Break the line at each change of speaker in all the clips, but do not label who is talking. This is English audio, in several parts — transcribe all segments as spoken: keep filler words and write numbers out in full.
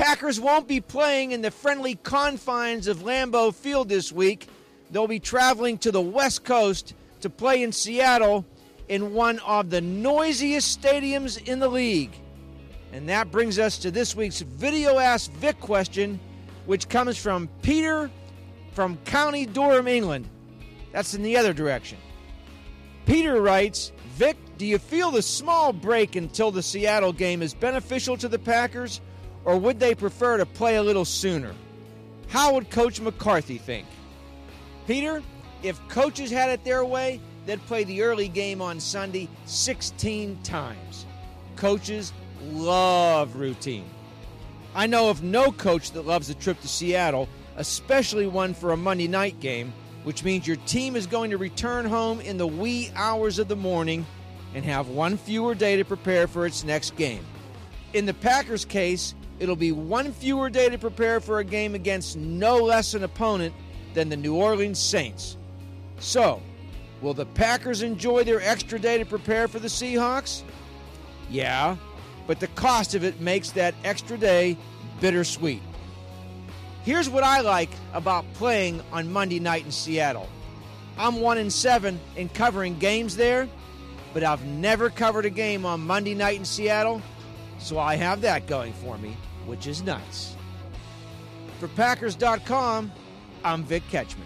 Packers won't be playing in the friendly confines of Lambeau Field this week. They'll be traveling to the West Coast to play in Seattle in one of the noisiest stadiums in the league. And that brings us to this week's Video Ask Vic question, which comes from Peter from County Durham, England. That's in the other direction. Peter writes, Vic, do you feel the small break until the Seattle game is beneficial to the Packers, or would they prefer to play a little sooner? How would Coach McCarthy think? Peter, if coaches had it their way, they'd play the early game on Sunday sixteen times. Coaches love routine. I know of no coach that loves a trip to Seattle, especially one for a Monday night game, which means your team is going to return home in the wee hours of the morning and have one fewer day to prepare for its next game. In the Packers' case, it'll be one fewer day to prepare for a game against no less an opponent than the New Orleans Saints. So, will the Packers enjoy their extra day to prepare for the Seahawks? Yeah, but the cost of it makes that extra day bittersweet. Here's what I like about playing on Monday night in Seattle. I'm one in seven in covering games there, but I've never covered a game on Monday night in Seattle, so I have that going for me, which is nice. For Packers dot com, I'm Vic Ketchman.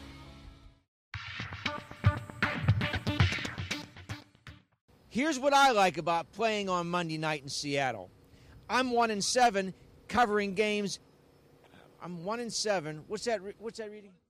Here's what I like about playing on Monday night in Seattle. I'm one in seven covering games. I'm one in seven. What's that? What's that reading?